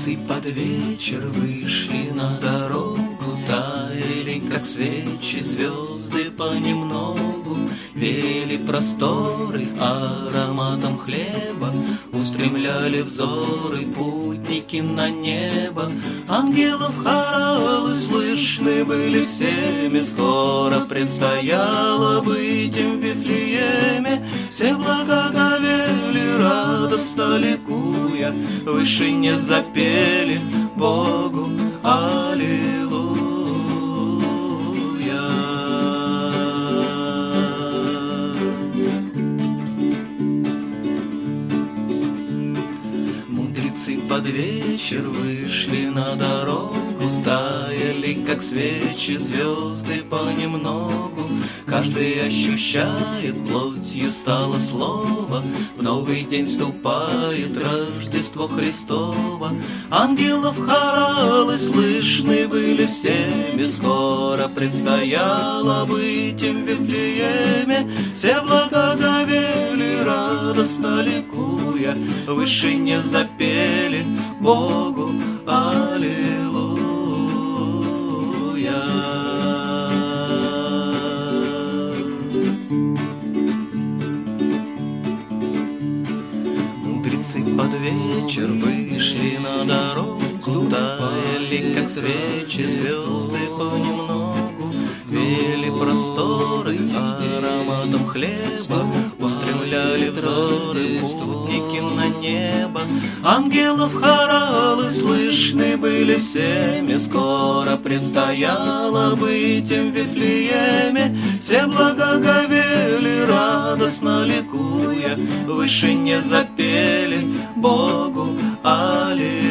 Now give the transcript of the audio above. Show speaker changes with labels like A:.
A: Мудрецы под вечер вышли на дорогу, таяли, как свечи, звезды понемногу, веяли просторы ароматом хлеба, устремляли взоры путники на небо. Ангелов хоралы слышны были всеми, скоро предстояло быть им в Вифлееме. Все благоговели, радостно ликуя, в вышине запели Богу аллилуйя. Мудрецы под вечер вышли на дорогу, таяли, как свечи, звезды понемногу. Каждый ощущает, плотью стало слово, в новый день вступает Рождество Христово. Ангелов хоралы слышны были всеми, скоро предстояло быть им в Вифлееме. Все благоговели, радостно ликуя, в вышине запели Богу аллилуйя. Под вечер вышли на дорогу, таяли, как свечи, звезды понемногу, веяли просторы ароматом хлеба, устремляли взоры путники на небо. Ангелов хоралы слышны были всеми, скоро предстояло быть им в Вифлееме. Все благоговели, радостно ликуя, в вышине запели Богу аллилуйя.